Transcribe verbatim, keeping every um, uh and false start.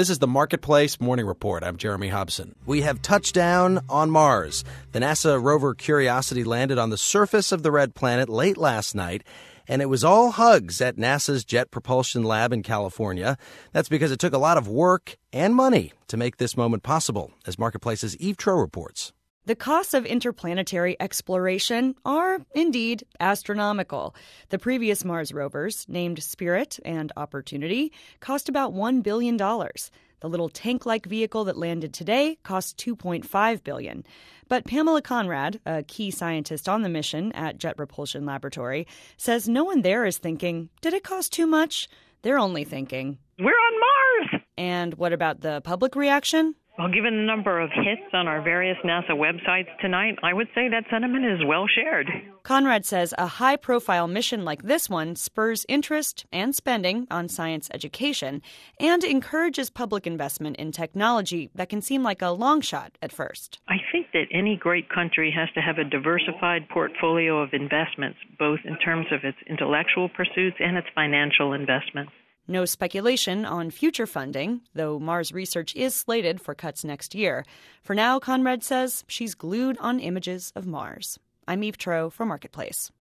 This is the Marketplace Morning Report. I'm Jeremy Hobson. We have touchdown on Mars. The NASA rover Curiosity landed on the surface of the red planet late last night, and it was all hugs at NASA's Jet Propulsion Lab in California. That's because it took a lot of work and money to make this moment possible, as Marketplace's Eve Troeh reports. The costs of interplanetary exploration are indeed astronomical. The previous Mars rovers, named Spirit and Opportunity, cost about one billion dollars. The little tank-like vehicle that landed today cost two point five billion dollars. But Pamela Conrad, a key scientist on the mission at Jet Propulsion Laboratory, says no one there is thinking, did it cost too much? They're only thinking, we're on Mars! And what about the public reaction? Well, given the number of hits on our various NASA websites tonight, I would say that sentiment is well shared. Conrad says a high-profile mission like this one spurs interest and spending on science education and encourages public investment in technology that can seem like a long shot at first. I think that any great country has to have a diversified portfolio of investments, both in terms of its intellectual pursuits and its financial investments. No speculation on future funding, though Mars research is slated for cuts next year. For now, Conrad says she's glued on images of Mars. I'm Eve Troeh for Marketplace.